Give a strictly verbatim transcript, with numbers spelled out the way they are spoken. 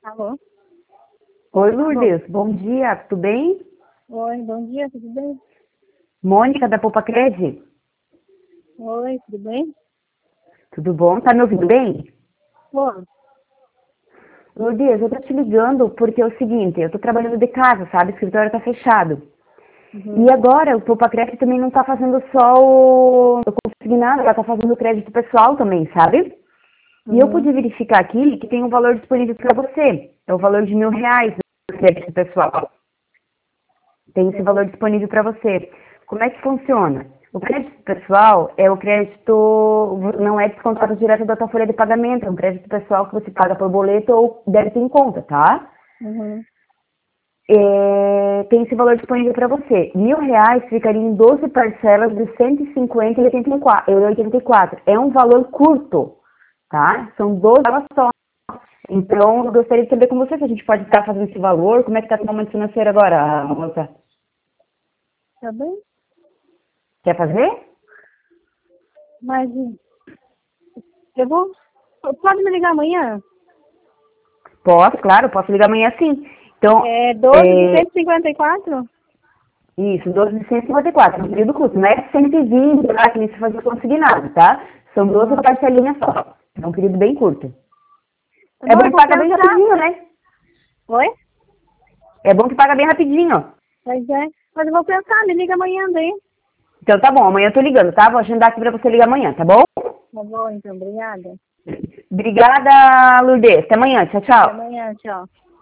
Alô? Oi, Alô? Lourdes. Bom dia, tudo bem? Oi, bom dia, tudo bem? Mônica da Poupa Cred. Oi, tudo bem? Tudo bom? Tá me ouvindo bem? Oi. Lourdes, eu tô te ligando porque é o seguinte, eu tô trabalhando de casa, sabe? O escritório tá fechado. E Uhum. agora o Poupa Cred também não tá fazendo só o o consignado, ela tá fazendo o crédito pessoal também, sabe? E eu pude Uhum. verificar aqui que tem um valor disponível para você. É o valor de mil reais do crédito pessoal. Tem esse valor disponível para você. Como é que funciona? O crédito pessoal é o crédito, não é descontado direto da tua folha de pagamento, é um crédito pessoal que você paga por boleto ou débito em conta, tá? Uhum. É, tem esse valor disponível para você. Mil reais ficaria em doze parcelas de cento e cinquenta e oitenta e quatro. e oitenta e quatro. É um valor curto, tá? São doze parcelas só. Então, eu gostaria de saber com você se a gente pode estar fazendo esse valor. Como é que está o momento financeiro agora, moça? Tá bem? Quer fazer? Mas eu vou. Pode me ligar amanhã? Posso, claro, posso ligar amanhã sim. Então, É doze de é, cento e cinquenta e quatro? isso, doze de cento e cinquenta e quatro, no período curto. Não é cento e vinte lá que nem se fazia consignado, tá? São doze Uhum. parcelinhas só. É um período bem curto. Tá É bom, bom eu que vou paga bem pensar. rapidinho, né? Oi? É bom que paga bem rapidinho. Pois é. Mas eu vou pensar, me liga amanhã daí. Então tá bom, amanhã eu tô ligando, tá? Vou agendar aqui pra você ligar amanhã, tá bom? Tá bom, então, obrigada. Obrigada, Lourdes. Até amanhã. Tchau, Até tchau. amanhã, tchau.